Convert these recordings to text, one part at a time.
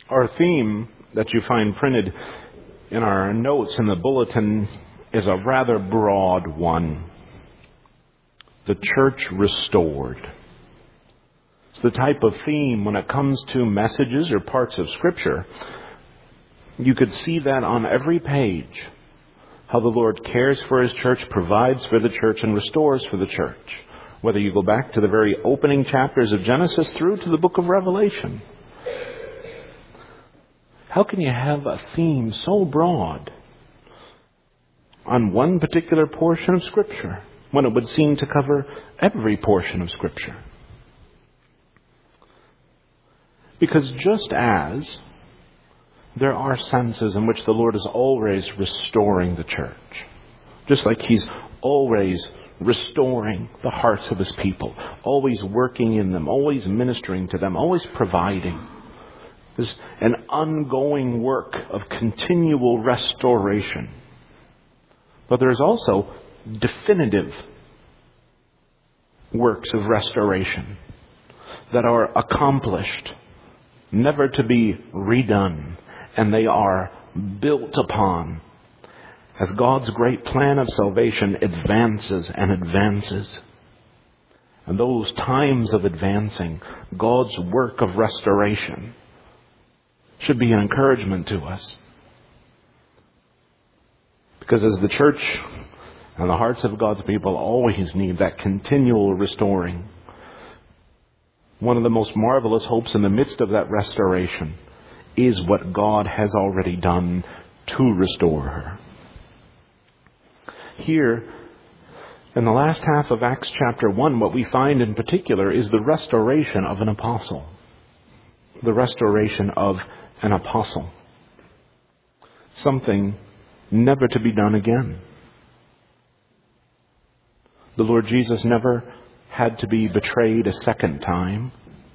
Our theme that you find printed in our notes in the bulletin is a rather broad one. The church restored. It's the type of theme when it comes to messages or parts of Scripture. You could see that on every page. How the Lord cares for His church, provides for the church, and restores for the church. Whether you go back to the very opening chapters of Genesis through to the book of Revelation. How can you have a theme so broad on one particular portion of Scripture when it would seem to cover every portion of Scripture? Because just as there are senses in which the Lord is always restoring the church, just like He's always restoring the hearts of His people, always working in them, always ministering to them, always providing. There's an ongoing work of continual restoration. But there's also definitive works of restoration that are accomplished, never to be redone, and they are built upon as God's great plan of salvation advances and advances. And those times of advancing God's work of restoration should be an encouragement to us. Because as the church and the hearts of God's people always need that continual restoring, one of the most marvelous hopes in the midst of that restoration is what God has already done to restore her. Here, in the last half of Acts chapter 1, what we find in particular is the restoration of an apostle. The restoration of an apostle. Something never to be done again. The Lord Jesus never had to be betrayed a second time.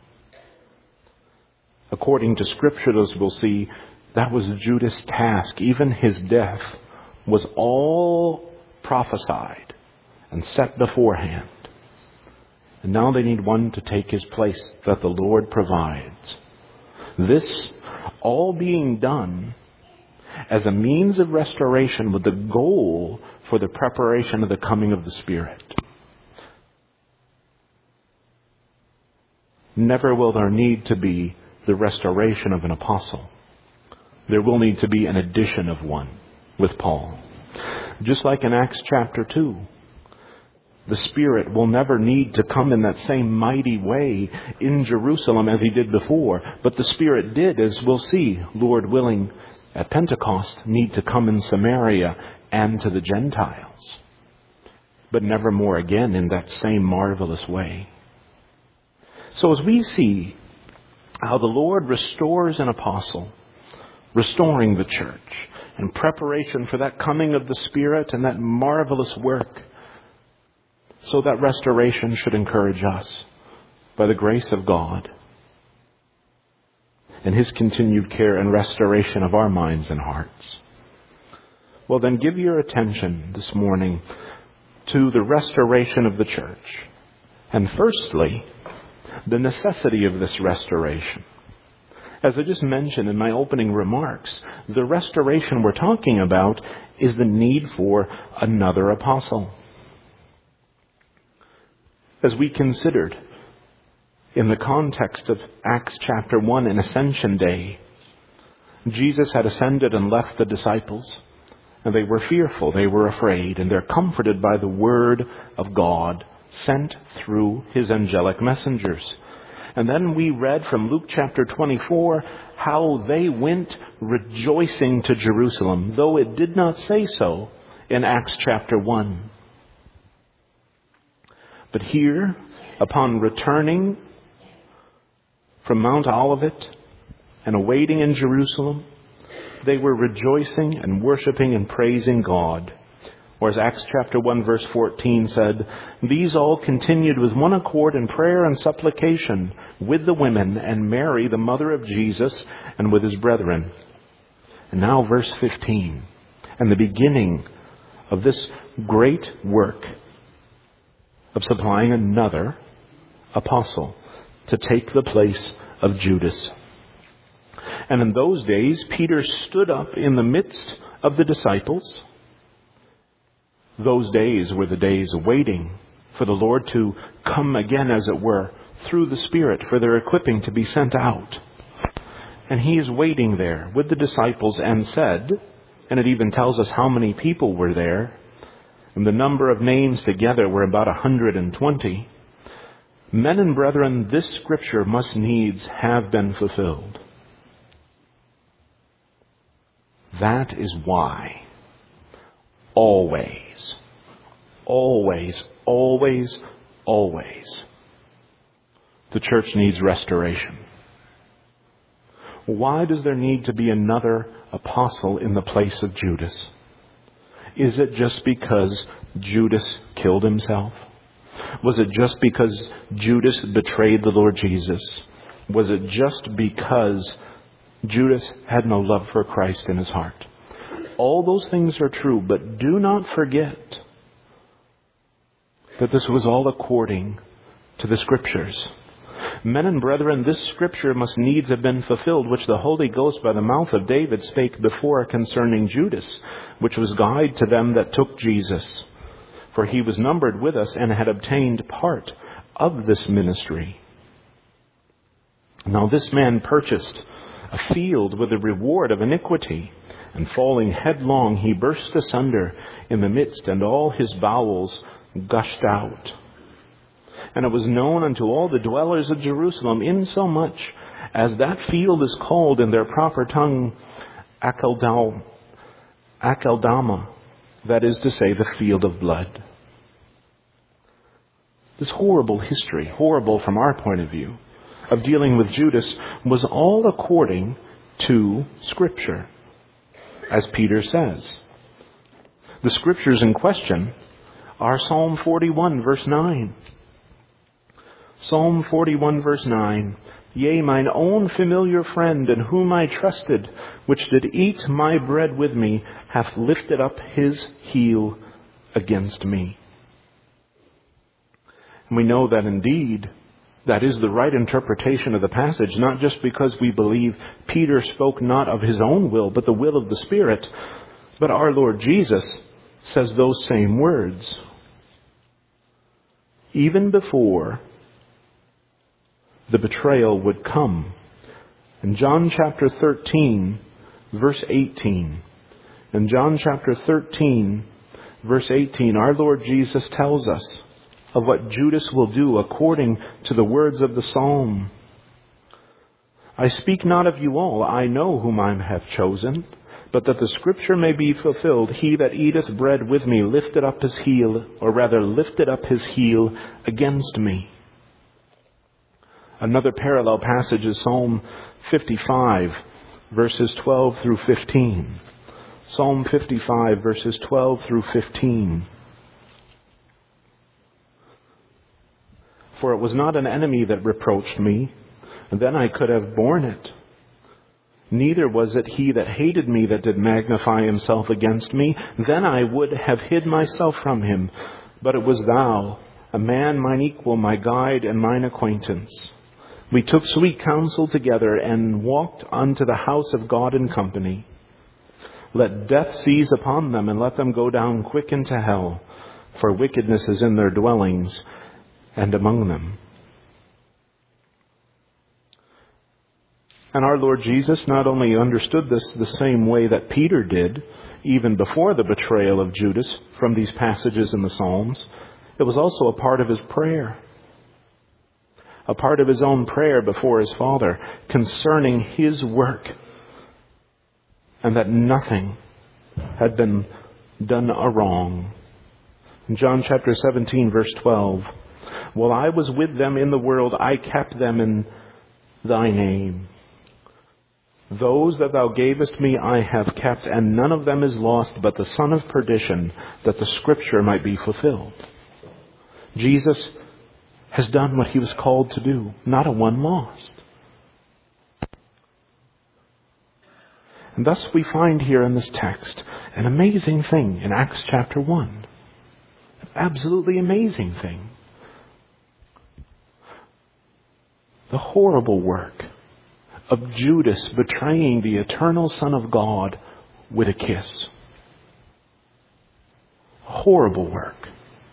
According to Scripture, as we'll see, that was Judas' task. Even his death was all prophesied and set beforehand. And now they need one to take his place that the Lord provides. This all being done as a means of restoration with the goal for the preparation of the coming of the Spirit. Never will there need to be the restoration of an apostle. There will need to be an addition of one with Paul. Just like in Acts chapter 2, the Spirit will never need to come in that same mighty way in Jerusalem as He did before. But the Spirit did, as we'll see, Lord willing, at Pentecost, need to come in Samaria and to the Gentiles. But never more again in that same marvelous way. So as we see how the Lord restores an apostle, restoring the church, in preparation for that coming of the Spirit and that marvelous work, so that restoration should encourage us by the grace of God and His continued care and restoration of our minds and hearts. Well, then give your attention this morning to the restoration of the church. And firstly, the necessity of this restoration. As I just mentioned in my opening remarks, the restoration we're talking about is the need for another apostle. As we considered in the context of Acts chapter 1 and Ascension Day, Jesus had ascended and left the disciples, and they were fearful, they were afraid, and they're comforted by the word of God sent through His angelic messengers. And then we read from Luke chapter 24 how they went rejoicing to Jerusalem, though it did not say so in Acts chapter 1. But here, upon returning from Mount Olivet and awaiting in Jerusalem, they were rejoicing and worshiping and praising God. Or as Acts chapter 1 verse 14 said, these all continued with one accord in prayer and supplication with the women and Mary, the mother of Jesus, and with His brethren. And now verse 15, and the beginning of this great work of supplying another apostle to take the place of Judas. And in those days, Peter stood up in the midst of the disciples. Those days were the days of waiting for the Lord to come again, as it were, through the Spirit, for their equipping to be sent out. And he is waiting there with the disciples and said, and it even tells us how many people were there, and the number of names together were about 120. Men and brethren, this scripture must needs have been fulfilled. That is why always, always, always, always, the church needs restoration. Why does there need to be another apostle in the place of Judas? Is it just because Judas killed himself? Was it just because Judas betrayed the Lord Jesus? Was it just because Judas had no love for Christ in his heart? All those things are true, but do not forget that this was all according to the Scriptures. Men and brethren, this Scripture must needs have been fulfilled, which the Holy Ghost by the mouth of David spake before concerning Judas, which was guide to them that took Jesus. For he was numbered with us and had obtained part of this ministry. Now this man purchased a field with the reward of iniquity, and falling headlong he burst asunder in the midst, and all his bowels gushed out. And it was known unto all the dwellers of Jerusalem, insomuch as that field is called in their proper tongue Akeldama, that is to say, the field of blood. This horrible history, horrible from our point of view, of dealing with Judas, was all according to Scripture, as Peter says. The Scriptures in question are Psalm 41, verse 9. Psalm 41, verse 9. Yea, mine own familiar friend, in whom I trusted, which did eat my bread with me, hath lifted up his heel against me. And we know that indeed that is the right interpretation of the passage, not just because we believe Peter spoke not of his own will, but the will of the Spirit, but our Lord Jesus says those same words. Even before the betrayal would come. In John chapter 13, verse 18. In John chapter 13, verse 18, our Lord Jesus tells us of what Judas will do according to the words of the psalm. I speak not of you all, I know whom I have chosen, but that the scripture may be fulfilled, he that eateth bread with me lifted up his heel, or rather lifted up his heel against me. Another parallel passage is Psalm 55, verses 12 through 15. Psalm 55, verses 12 through 15. For it was not an enemy that reproached me, and then I could have borne it. Neither was it he that hated me that did magnify himself against me. Then I would have hid myself from him. But it was thou, a man mine equal, my guide and mine acquaintance. We took sweet counsel together and walked unto the house of God in company. Let death seize upon them, and let them go down quick into hell, for wickedness is in their dwellings and among them. And our Lord Jesus not only understood this the same way that Peter did, even before the betrayal of Judas, from these passages in the Psalms, it was also a part of his prayer. A part of his own prayer before his Father concerning his work, and that nothing had been done wrong. In John chapter 17, verse 12, while I was with them in the world, I kept them in thy name. Those that thou gavest me I have kept, and none of them is lost, but the son of perdition, that the scripture might be fulfilled. Jesus has done what he was called to do, not a one lost. And thus we find here in this text an amazing thing in Acts chapter 1. An absolutely amazing thing. The horrible work of Judas betraying the eternal Son of God with a kiss. Horrible work.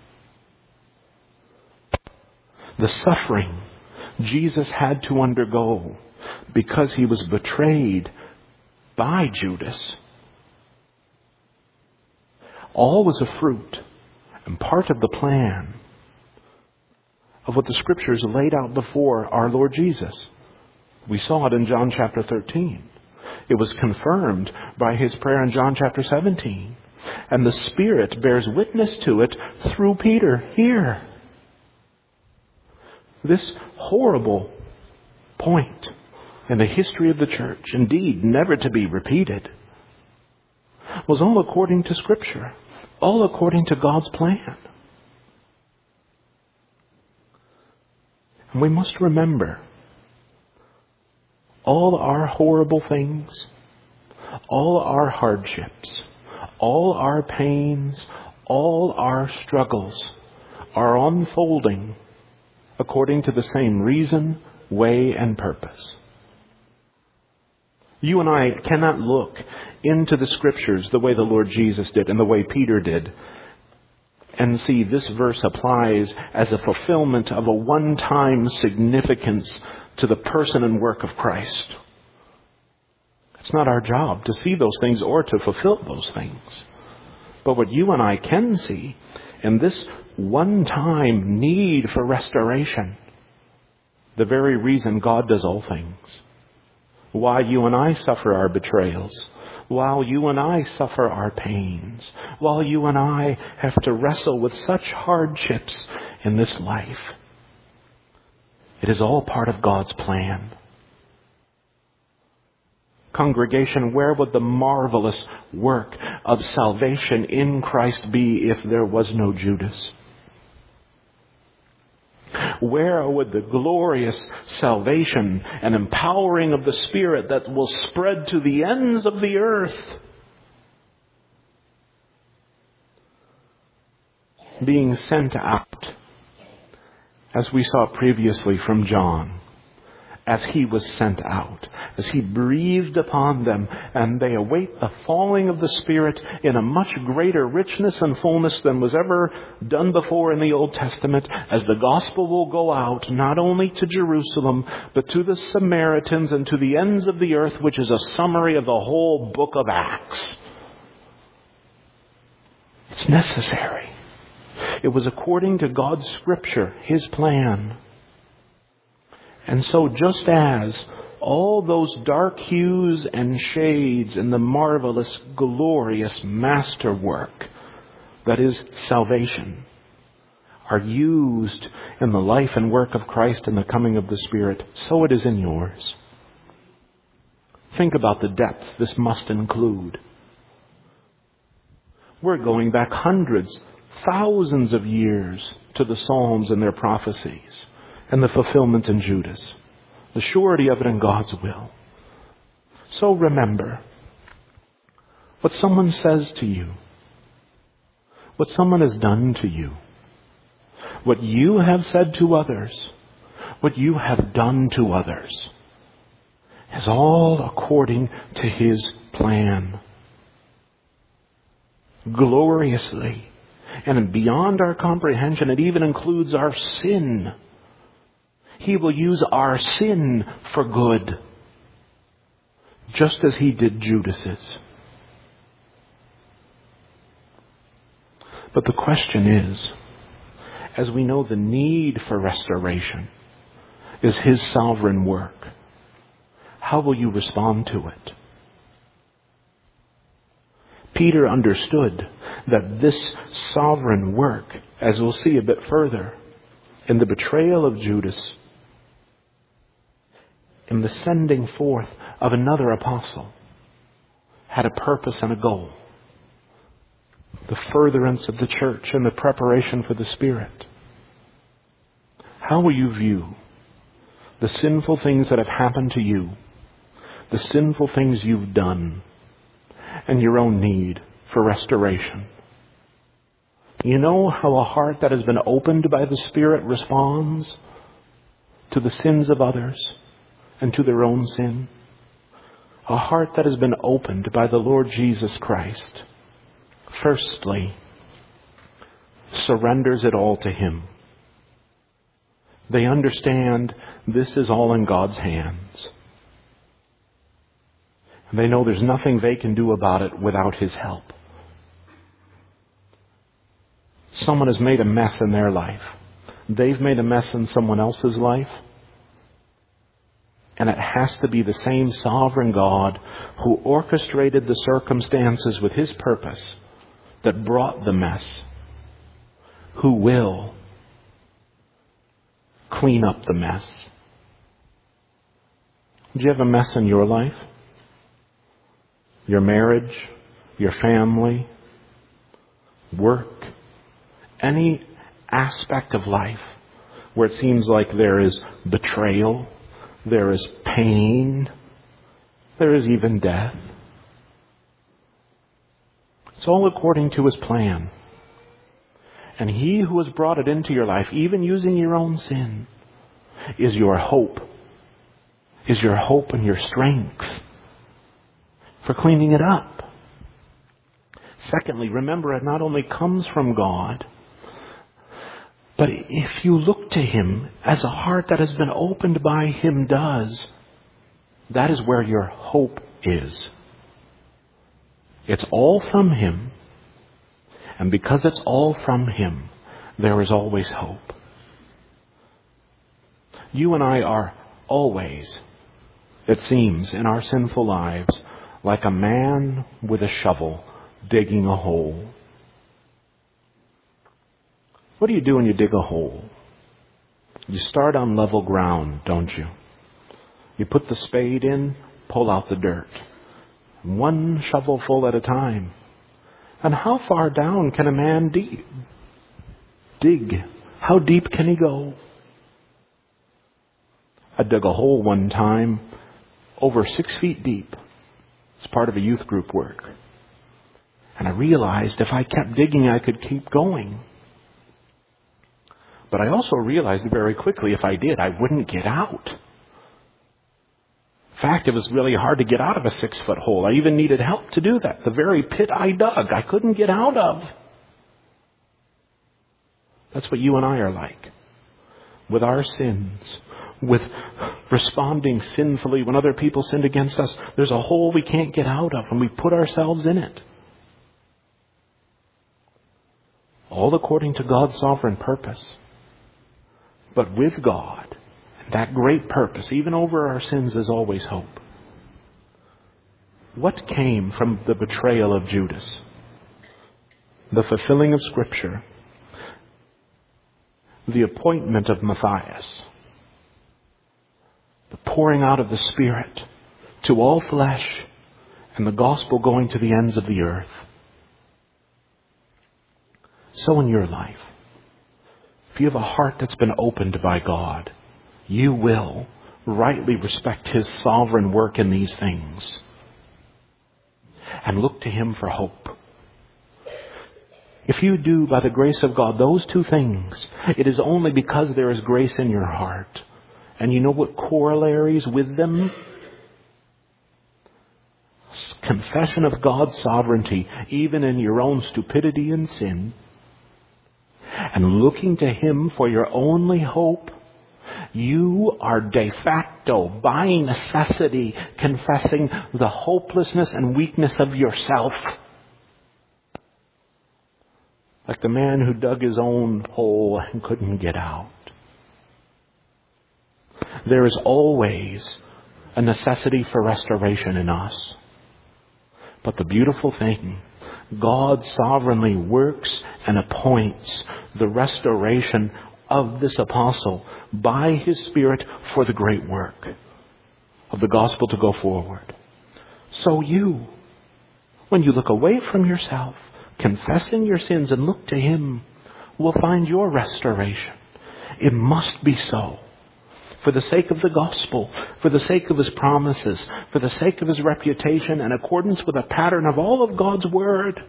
The suffering Jesus had to undergo because he was betrayed by Judas. All was a fruit and part of the plan of what the Scriptures laid out before our Lord Jesus. We saw it in John chapter 13. It was confirmed by his prayer in John chapter 17. And the Spirit bears witness to it through Peter here. This horrible point in the history of the church, indeed never to be repeated, was all according to Scripture, all according to God's plan. And we must remember all our horrible things, all our hardships, all our pains, all our struggles are unfolding according to the same reason, way, and purpose. You and I cannot look into the Scriptures the way the Lord Jesus did and the way Peter did and see this verse applies as a fulfillment of a one-time significance to the person and work of Christ. It's not our job to see those things or to fulfill those things. But what you and I can see in this one-time need for restoration, the very reason God does all things. Why you and I suffer our betrayals, while you and I suffer our pains, while you and I have to wrestle with such hardships in this life. It is all part of God's plan. Congregation, where would the marvelous work of salvation in Christ be if there was no Judas? Where would the glorious salvation and empowering of the Spirit that will spread to the ends of the earth being sent out, as we saw previously from John, as he was sent out, as he breathed upon them, and they await the falling of the Spirit in a much greater richness and fullness than was ever done before in the Old Testament, as the gospel will go out not only to Jerusalem, but to the Samaritans and to the ends of the earth, which is a summary of the whole book of Acts. It's necessary. It was according to God's Scripture, His plan. And so just as all those dark hues and shades in the marvelous, glorious masterwork that is salvation are used in the life and work of Christ and the coming of the Spirit, so it is in yours. Think about the depth this must include. We're going back hundreds, thousands of years to the Psalms and their prophecies and the fulfillment in Judas. The surety of it in God's will. So remember, what someone says to you, what someone has done to you, what you have said to others, what you have done to others, is all according to His plan. Gloriously and beyond our comprehension, it even includes our sin. He will use our sin for good, just as He did Judas's. But the question is, as we know the need for restoration is His sovereign work, how will you respond to it? Peter understood that this sovereign work, as we'll see a bit further, in the betrayal of Judas, in the sending forth of another apostle, had a purpose and a goal. The furtherance of the church and the preparation for the Spirit. How will you view the sinful things that have happened to you, the sinful things you've done, and your own need for restoration? You know how a heart that has been opened by the Spirit responds to the sins of others and to their own sin. A heart that has been opened by the Lord Jesus Christ, firstly, surrenders it all to Him. They understand this is all in God's hands. And they know there's nothing they can do about it without His help. Someone has made a mess in their life. They've made a mess in someone else's life. And it has to be the same sovereign God who orchestrated the circumstances with His purpose that brought the mess, who will clean up the mess. Do you have a mess in your life? Your marriage, your family, work, any aspect of life where it seems like there is betrayal, there is pain, there is even death. It's all according to His plan. And He who has brought it into your life, even using your own sin, is your hope. Is your hope and your strength for cleaning it up. Secondly, remember it not only comes from God, but if you look to Him as a heart that has been opened by Him does, that is where your hope is. It's all from Him. And because it's all from Him, there is always hope. You and I are always, it seems, in our sinful lives, like a man with a shovel digging a hole. What do you do when you dig a hole? You start on level ground, don't you? You put the spade in, pull out the dirt. One shovelful at a time. And how far down can a man dig? How deep can he go? I dug a hole one time over 6 feet deep. It's part of a youth group work. And I realized if I kept digging, I could keep going. But I also realized very quickly if I did, I wouldn't get out. In fact, it was really hard to get out of a 6-foot hole. I even needed help to do that. The very pit I dug, I couldn't get out of. That's what you and I are like. With our sins, with responding sinfully when other people sinned against us, there's a hole we can't get out of, and we put ourselves in it. All according to God's sovereign purpose. But with God, that great purpose, even over our sins, is always hope. What came from the betrayal of Judas? The fulfilling of Scripture. The appointment of Matthias. The pouring out of the Spirit to all flesh, and the gospel going to the ends of the earth. So in your life, if you have a heart that's been opened by God, you will rightly respect His sovereign work in these things and look to Him for hope. If you do, by the grace of God, those two things, it is only because there is grace in your heart. And you know what corollaries with them? Confession of God's sovereignty, even in your own stupidity and sin. And looking to Him for your only hope. You are de facto, by necessity, confessing the hopelessness and weakness of yourself. Like the man who dug his own hole and couldn't get out. There is always a necessity for restoration in us. But the beautiful thing, God sovereignly works and appoints the restoration of this apostle by His Spirit for the great work of the gospel to go forward. So you, when you look away from yourself, confessing your sins and look to Him, will find your restoration. It must be so. For the sake of the gospel, for the sake of His promises, for the sake of His reputation, in accordance with a pattern of all of God's Word,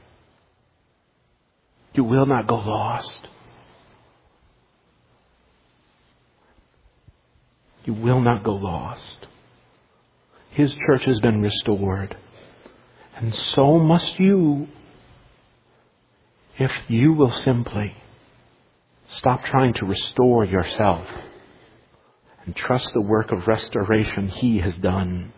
you will not go lost. You will not go lost. His church has been restored. And so must you, if you will simply stop trying to restore yourself and trust the work of restoration He has done.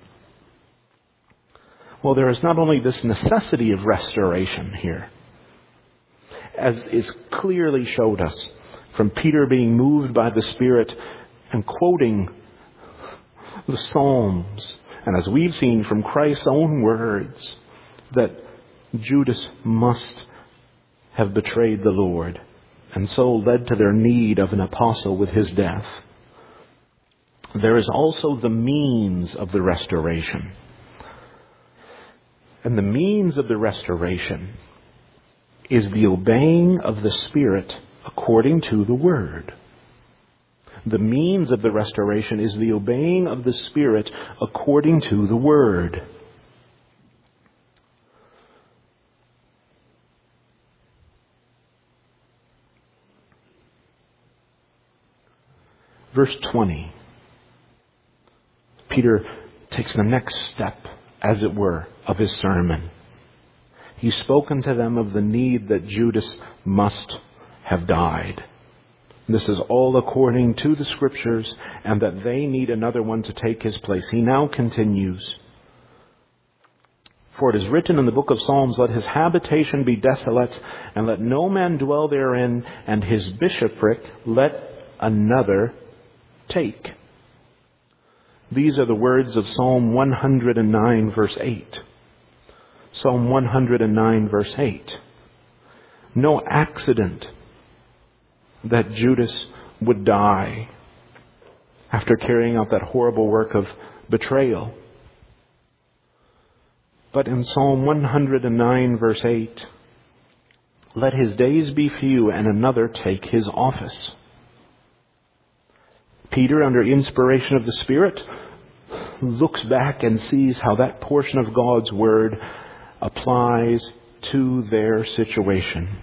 Well, there is not only this necessity of restoration here, as is clearly showed us from Peter being moved by the Spirit and quoting the Psalms, and as we've seen from Christ's own words, that Judas must have betrayed the Lord, and so led to their need of an apostle with his death. There is also the means of the restoration. And the means of the restoration is the obeying of the Spirit according to the Word. The means of the restoration is the obeying of the Spirit according to the Word. Verse 20. Peter takes the next step, as it were, of his sermon. He's spoken to them of the need that Judas must have died. This is all according to the Scriptures, and that they need another one to take his place. He now continues. For it is written in the book of Psalms, let his habitation be desolate, and let no man dwell therein, and his bishopric let another take. These are the words of Psalm 109, verse 8. Psalm 109, verse 8. No accident that Judas would die after carrying out that horrible work of betrayal. But in Psalm 109, verse 8, let his days be few and another take his office. Peter, under inspiration of the Spirit, looks back and sees how that portion of God's Word applies to their situation.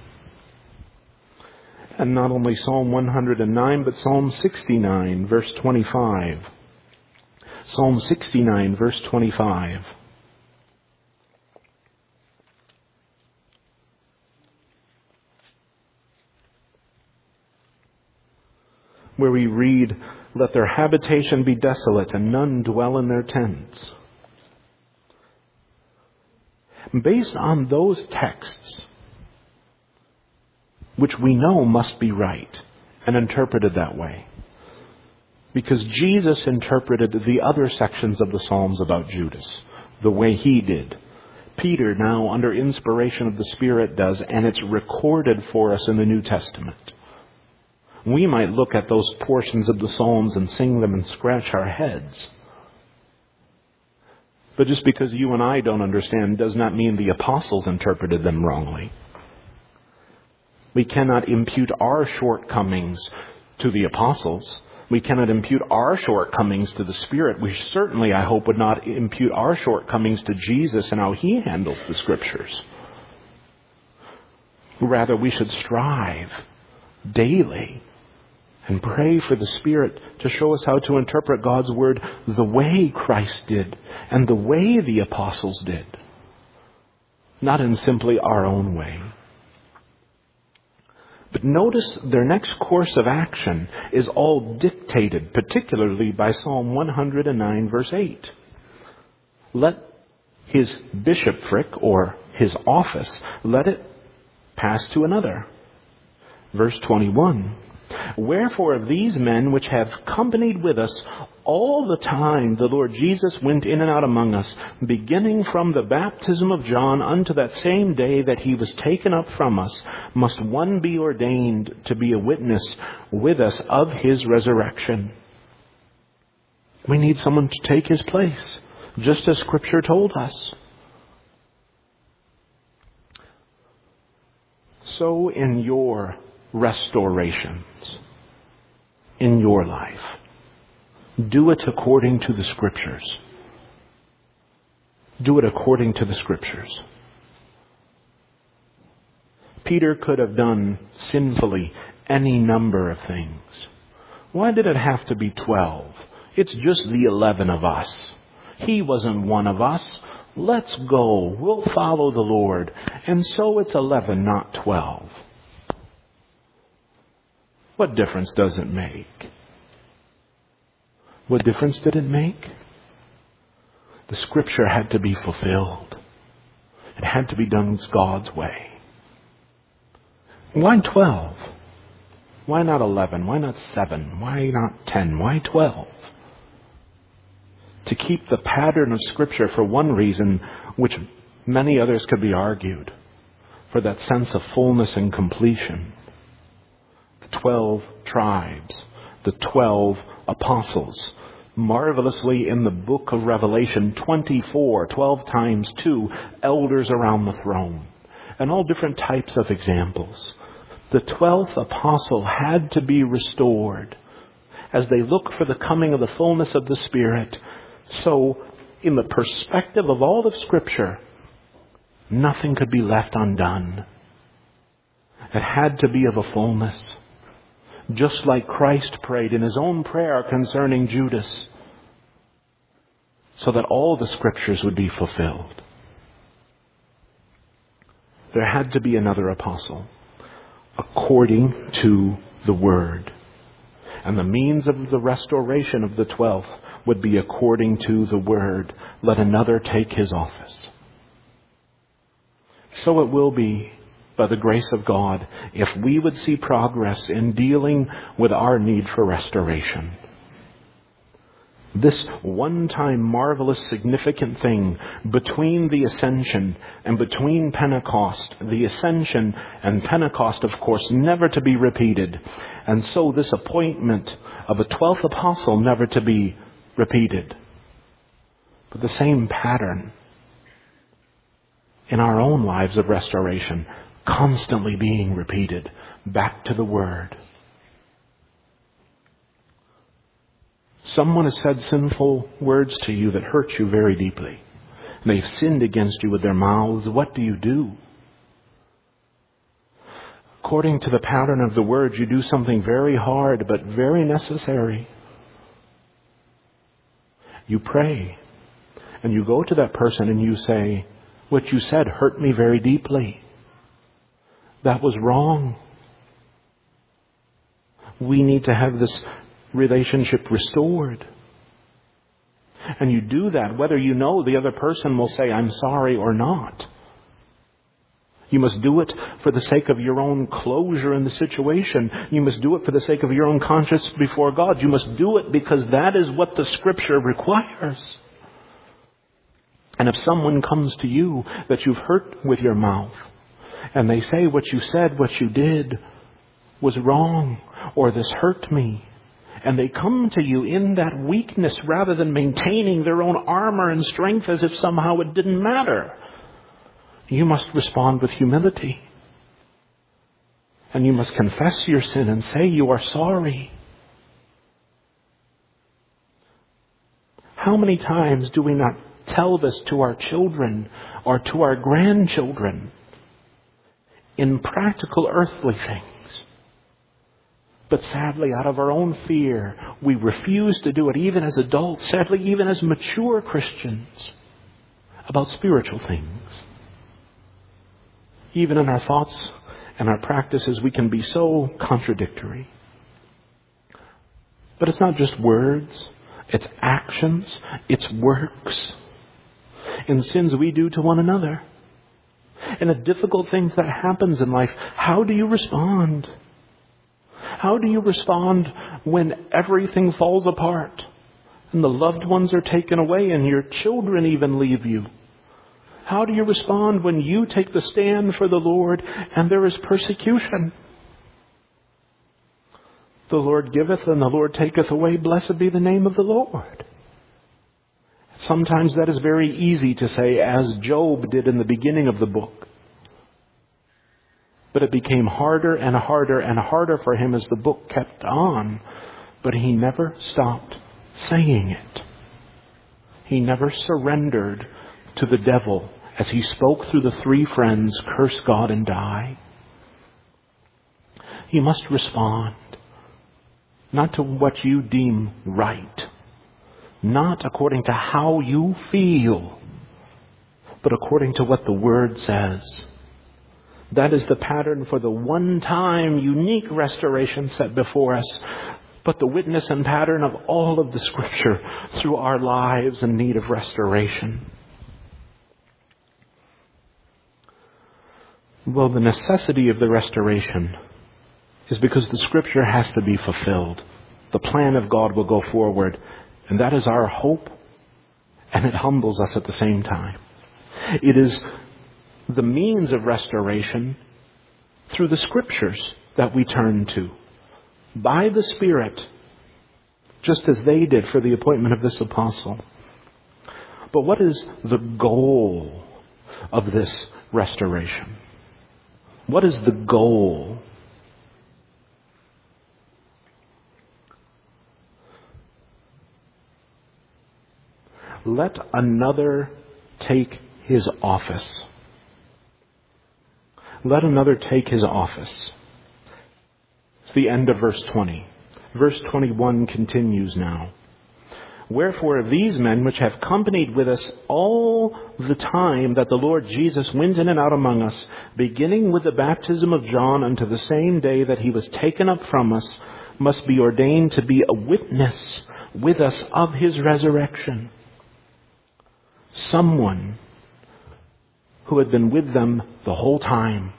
And not only Psalm 109, but Psalm 69, verse 25. Psalm 69, verse 25. Where we read, let their habitation be desolate, and none dwell in their tents. Based on those texts, which we know must be right and interpreted that way, because Jesus interpreted the other sections of the Psalms about Judas the way he did. Peter, now under inspiration of the Spirit, does, and it's recorded for us in the New Testament. We might look at those portions of the Psalms and sing them and scratch our heads. But just because you and I don't understand does not mean the apostles interpreted them wrongly. We cannot impute our shortcomings to the apostles. We cannot impute our shortcomings to the Spirit. We certainly, I hope, would not impute our shortcomings to Jesus and how He handles the Scriptures. Rather, we should strive daily and pray for the Spirit to show us how to interpret God's Word the way Christ did and the way the apostles did, not in simply our own way. But notice their next course of action is all dictated, particularly by Psalm 109, verse 8. Let his bishopric, or his office, let it pass to another. Verse 21. Wherefore these men which have companied with us all the time the Lord Jesus went in and out among us, beginning from the baptism of John unto that same day that he was taken up from us, must one be ordained to be a witness with us of his resurrection. We need someone to take his place, just as Scripture told us. So in your restorations in your life, do it according to the Scriptures. Do it according to the Scriptures. Peter could have done sinfully any number of things. Why did it have to be 12? It's just the 11 of us. He wasn't one of us. Let's go. We'll follow the Lord. And so it's 11, not 12. What difference does it make? What difference did it make? The Scripture had to be fulfilled. It had to be done God's way. Why 12? Why not 11? Why not 7? Why not 10? Why 12? To keep the pattern of Scripture for one reason, which many others could be argued, for that sense of fullness and completion. The 12 tribes, the 12 apostles, marvelously in the book of Revelation, 24, 12 times 2, elders around the throne, and all different types of examples. The 12th apostle had to be restored as they look for the coming of the fullness of the Spirit. So, in the perspective of all of Scripture, nothing could be left undone. It had to be of a fullness. Just like Christ prayed in His own prayer concerning Judas, so that all the Scriptures would be fulfilled. There had to be another apostle, according to the Word. And the means of the restoration of the 12th would be according to the Word. Let another take his office. So it will be, by the grace of God, if we would see progress in dealing with our need for restoration. This one-time marvelous significant thing between the ascension and between Pentecost, the ascension and Pentecost, of course, never to be repeated. And so this appointment of a 12th apostle never to be repeated. But the same pattern in our own lives of restoration, constantly being repeated back to the Word. Someone has said sinful words to you that hurt you very deeply. And they've sinned against you with their mouths. What do? According to the pattern of the Word, you do something very hard but very necessary. You pray. And you go to that person and you say, what you said hurt me very deeply. That was wrong. We need to have this relationship restored. And you do that whether you know the other person will say, I'm sorry or not. You must do it for the sake of your own closure in the situation. You must do it for the sake of your own conscience before God. You must do it because that is what the Scripture requires. And if someone comes to you that you've hurt with your mouth, and they say what you said, what you did was wrong, or this hurt me, and they come to you in that weakness rather than maintaining their own armor and strength as if somehow it didn't matter, you must respond with humility. And you must confess your sin and say you are sorry. How many times do we not tell this to our children or to our grandchildren in practical earthly things? But sadly, out of our own fear, we refuse to do it even as adults, sadly even as mature Christians, about spiritual things. Even in our thoughts and our practices, we can be so contradictory. But it's not just words, it's actions, it's works. In sins we do to one another. In the difficult things that happens in life, how do you respond? How do you respond when everything falls apart and the loved ones are taken away and your children even leave you? How do you respond when you take the stand for the Lord and there is persecution? The Lord giveth and the Lord taketh away. Blessed be the name of the Lord. Sometimes that is very easy to say, as Job did in the beginning of the book. But it became harder and harder and harder for him as the book kept on. But he never stopped saying it. He never surrendered to the devil as he spoke through the three friends, curse God and die. You must respond, not to what you deem right, not according to how you feel, but according to what the Word says. That is the pattern for the one-time, unique restoration set before us, but the witness and pattern of all of the Scripture through our lives in need of restoration. Well, the necessity of the restoration is because the Scripture has to be fulfilled. The plan of God will go forward, and that is our hope, and it humbles us at the same time. It is the means of restoration through the Scriptures that we turn to, by the Spirit, just as they did for the appointment of this apostle. But what is the goal of this restoration? What is the goal? Let another take his office. Let another take his office. It's the end of verse 20. Verse 21 continues now. Wherefore these men which have companied with us all the time that the Lord Jesus went in and out among us, beginning with the baptism of John unto the same day that he was taken up from us, must be ordained to be a witness with us of his resurrection. Someone who had been with them the whole time,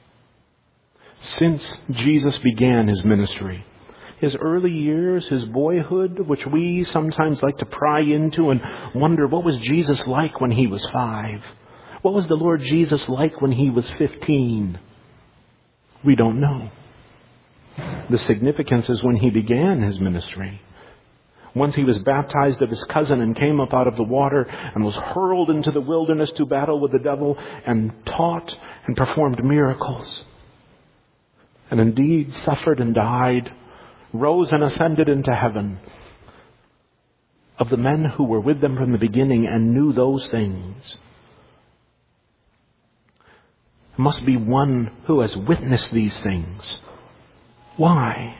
since Jesus began his ministry. His early years, his boyhood, which we sometimes like to pry into and wonder, what was Jesus like when he was 5? What was the Lord Jesus like when he was 15? We don't know. The significance is when he began his ministry. Once he was baptized of his cousin and came up out of the water and was hurled into the wilderness to battle with the devil and taught and performed miracles. And indeed suffered and died, rose and ascended into heaven. Of the men who were with them from the beginning and knew those things, there must be one who has witnessed these things. Why?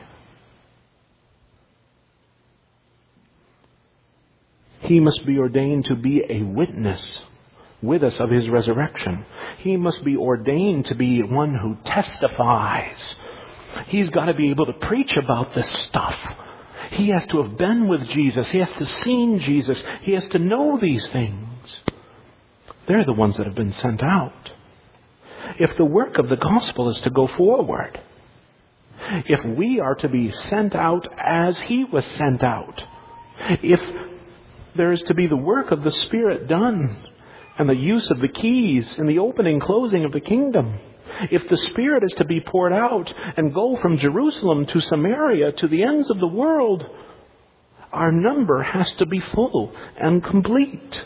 He must be ordained to be a witness with us of his resurrection. He must be ordained to be one who testifies. He's got to be able to preach about this stuff. He has to have been with Jesus. He has to have seen Jesus. He has to know these things. They're the ones that have been sent out. If the work of the gospel is to go forward, if we are to be sent out as he was sent out, if there is to be the work of the Spirit done and the use of the keys and the opening and closing of the kingdom, if the Spirit is to be poured out and go from Jerusalem to Samaria to the ends of the world, our number has to be full and complete.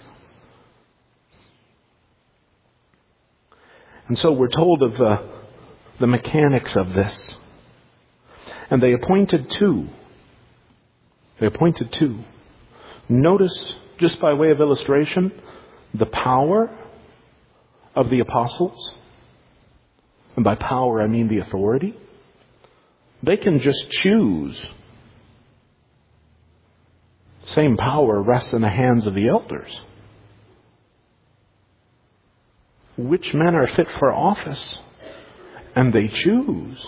And so we're told of the mechanics of this. And they appointed 2. They appointed 2. Notice, just by way of illustration, the power of the apostles. And by power, I mean the authority. They can just choose. Same power rests in the hands of the elders. Which men are fit for office? And they choose.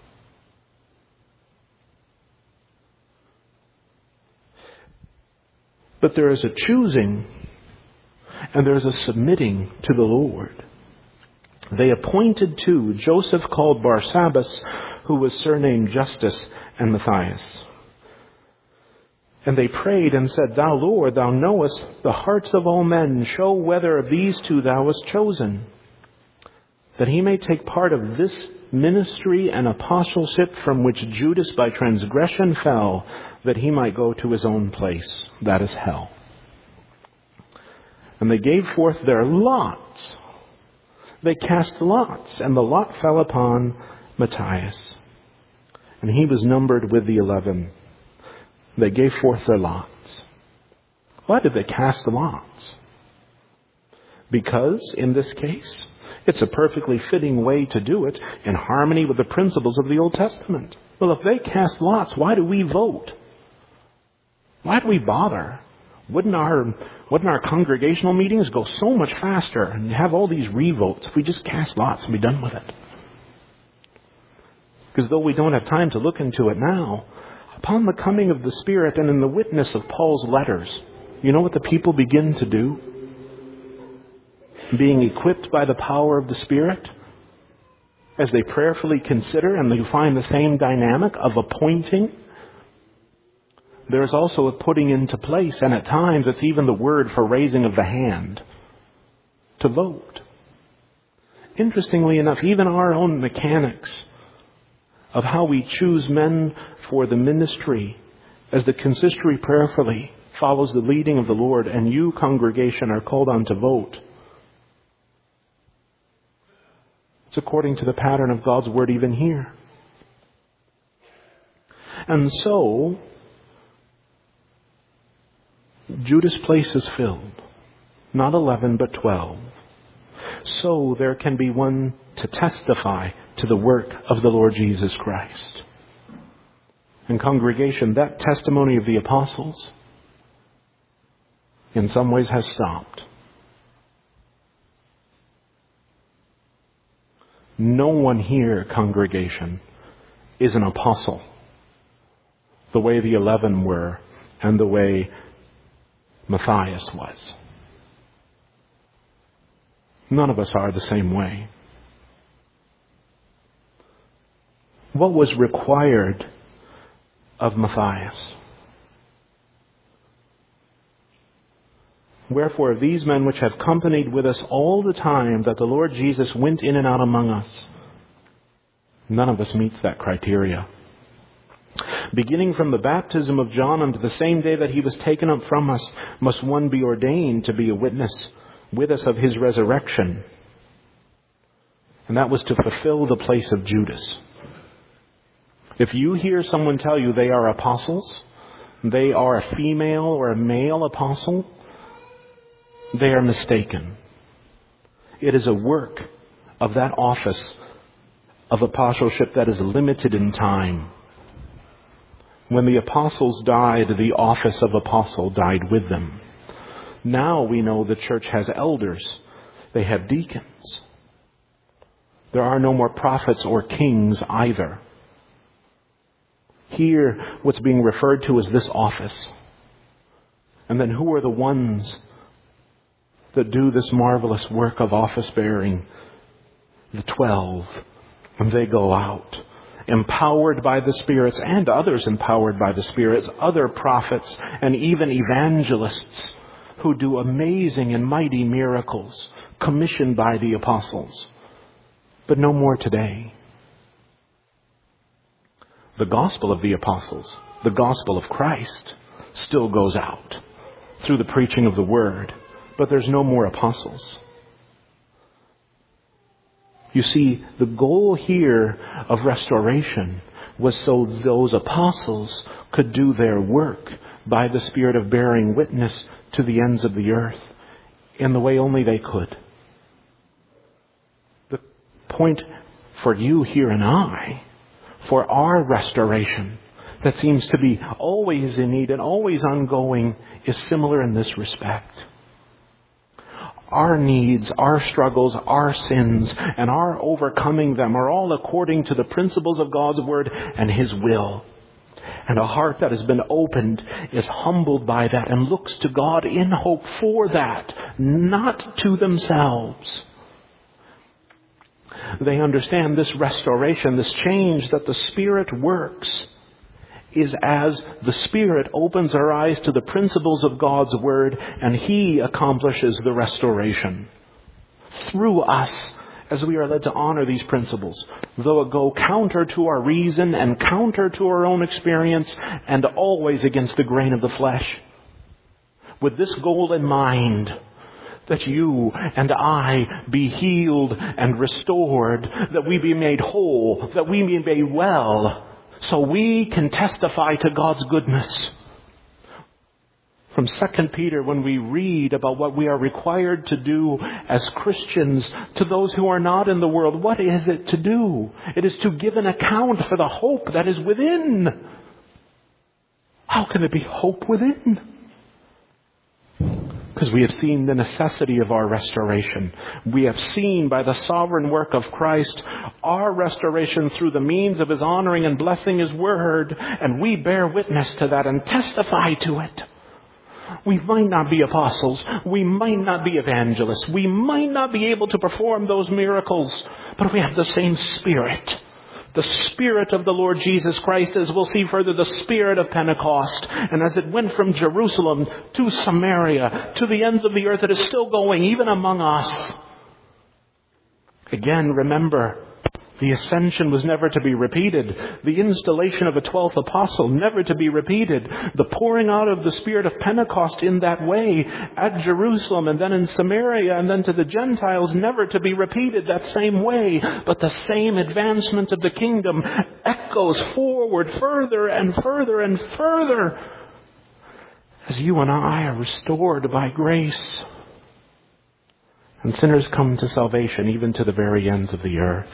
But there is a choosing and there is a submitting to the Lord. They appointed 2, Joseph called Barsabbas, who was surnamed Justus, and Matthias. And they prayed and said, Thou, Lord, thou knowest the hearts of all men. Show whether of these 2 thou hast chosen, that he may take part of this ministry and apostleship from which Judas by transgression fell, that he might go to his own place, that is hell. And they gave forth their lots. They cast lots, and the lot fell upon Matthias. And he was numbered with the 11. They gave forth their lots. Why did they cast lots? Because, in this case, it's a perfectly fitting way to do it in harmony with the principles of the Old Testament. Well, if they cast lots, why do we vote? Why do we bother? Wouldn't our congregational meetings go so much faster and have all these revotes if we just cast lots and be done with it? Because though we don't have time to look into it now, upon the coming of the Spirit and in the witness of Paul's letters, you know what the people begin to do? Being equipped by the power of the Spirit, as they prayerfully consider, and you find the same dynamic of appointing, there's also a putting into place, and at times it's even the word for raising of the hand to vote. Interestingly enough, even our own mechanics of how we choose men for the ministry, as the consistory prayerfully follows the leading of the Lord, and you, congregation, are called on to vote. It's according to the pattern of God's Word even here. And so, Judas' place is filled. Not 11, but 12. So there can be one to testify to the work of the Lord Jesus Christ. And congregation, that testimony of the apostles in some ways has stopped. No one here, congregation, is an apostle the way the 11 were and the way Matthias was. None of us are the same way. What was required of Matthias? Wherefore, these men which have companied with us all the time that the Lord Jesus went in and out among us, none of us meets that criteria. Beginning from the baptism of John unto the same day that he was taken up from us, must one be ordained to be a witness with us of his resurrection. And that was to fulfill the place of Judas. If you hear someone tell you they are apostles, they are a female or a male apostle, they are mistaken. It is a work of that office of apostleship that is limited in time. When the apostles died, the office of apostle died with them. Now we know the church has elders. They have deacons. There are no more prophets or kings either. Here, what's being referred to is this office. And then who are the ones that do this marvelous work of office bearing? The 12. And they go out, empowered by the spirits, and others empowered by the spirits, other prophets and even evangelists who do amazing and mighty miracles commissioned by the apostles. But no more today. The gospel of the apostles, the gospel of Christ, still goes out through the preaching of the word. But there's no more apostles. You see, the goal here of restoration was so those apostles could do their work by the Spirit of bearing witness to the ends of the earth in the way only they could. The point for you here and I, for our restoration that seems to be always in need and always ongoing, is similar in this respect. Our needs, our struggles, our sins, and our overcoming them are all according to the principles of God's Word and His will. And a heart that has been opened is humbled by that and looks to God in hope for that, not to themselves. They understand this restoration, this change that the Spirit works, is as the Spirit opens our eyes to the principles of God's Word, and He accomplishes the restoration through us as we are led to honor these principles, though it go counter to our reason and counter to our own experience and always against the grain of the flesh. With this goal in mind, that you and I be healed and restored, that we be made whole, that we be made well, so we can testify to God's goodness. From 2 Peter, when we read about what we are required to do as Christians to those who are not in the world, what is it to do? It is to give an account for the hope that is within. How can there be hope within? Because we have seen the necessity of our restoration. We have seen by the sovereign work of Christ our restoration through the means of His honoring and blessing His word. And we bear witness to that and testify to it. We might not be apostles. We might not be evangelists. We might not be able to perform those miracles. But we have the same Spirit. The Spirit of the Lord Jesus Christ, as we'll see further, the Spirit of Pentecost. And as it went from Jerusalem to Samaria, to the ends of the earth, it is still going, even among us. Again, remember, the ascension was never to be repeated. The installation of a 12th apostle, never to be repeated. The pouring out of the Spirit of Pentecost in that way at Jerusalem and then in Samaria and then to the Gentiles, never to be repeated that same way. But the same advancement of the kingdom echoes forward further and further and further as you and I are restored by grace. And sinners come to salvation even to the very ends of the earth.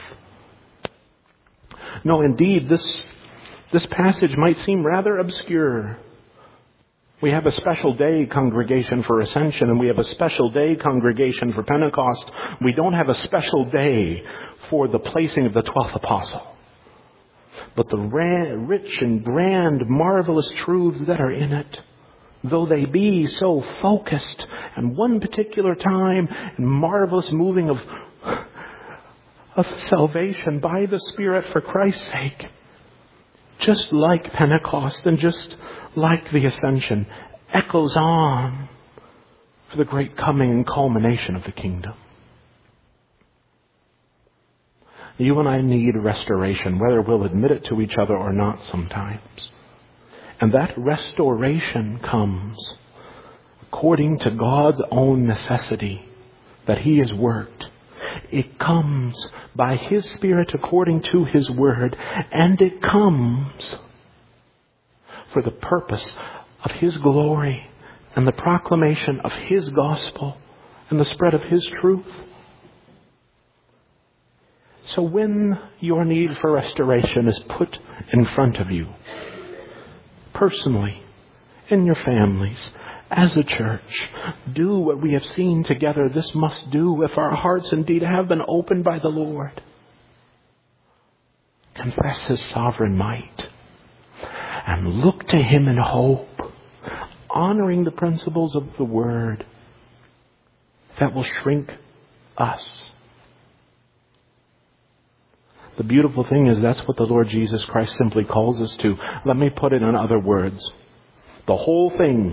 No, indeed, this passage might seem rather obscure. We have a special day congregation for Ascension, and we have a special day congregation for Pentecost. We don't have a special day for the placing of the 12th apostle. But the rich and grand, marvelous truths that are in it, though they be so focused on one particular time and marvelous moving of salvation by the Spirit for Christ's sake, just like Pentecost and just like the Ascension, echoes on for the great coming and culmination of the kingdom. You and I need restoration, whether we'll admit it to each other or not sometimes. And that restoration comes according to God's own necessity that He has worked. It comes by His Spirit according to His word, and it comes for the purpose of His glory and the proclamation of His gospel and the spread of His truth. So when your need for restoration is put in front of you, personally, in your families, as a church, do what we have seen together this must do if our hearts indeed have been opened by the Lord. Confess His sovereign might and look to Him in hope, honoring the principles of the Word that will shrink us. The beautiful thing is that's what the Lord Jesus Christ simply calls us to. Let me put it in other words. The whole thing.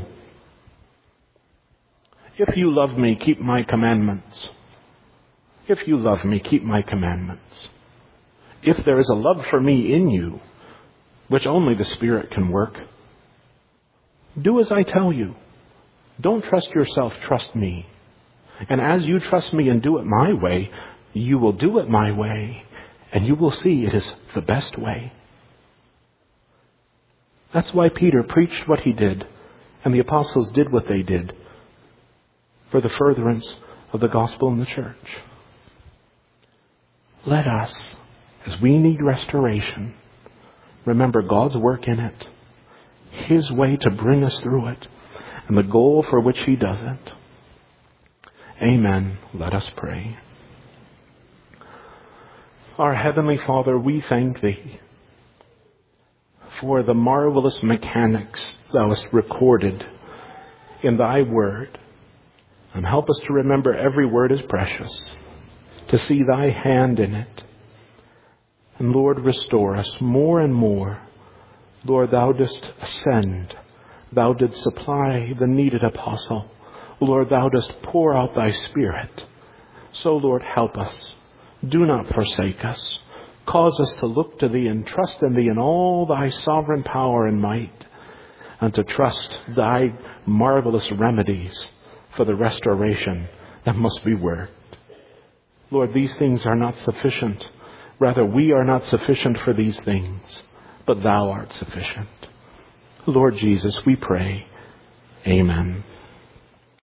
If you love me, keep my commandments. If you love me, keep my commandments. If there is a love for me in you, which only the Spirit can work, do as I tell you. Don't trust yourself, trust me. And as you trust me and do it my way, you will do it my way, and you will see it is the best way. That's why Peter preached what he did, and the apostles did what they did, for the furtherance of the gospel in the church. Let us, as we need restoration, remember God's work in it, His way to bring us through it, and the goal for which He does it. Amen. Let us pray. Our Heavenly Father, we thank Thee for the marvelous mechanics Thou hast recorded in Thy Word. And help us to remember every word is precious, to see Thy hand in it. And Lord, restore us more and more. Lord, Thou didst ascend. Thou didst supply the needed apostle. Lord, Thou dost pour out Thy Spirit. So, Lord, help us. Do not forsake us. Cause us to look to Thee and trust in Thee in all Thy sovereign power and might, and to trust Thy marvelous remedies for the restoration that must be worked. Lord, these things are not sufficient. Rather, we are not sufficient for these things, but Thou art sufficient. Lord Jesus, we pray. Amen.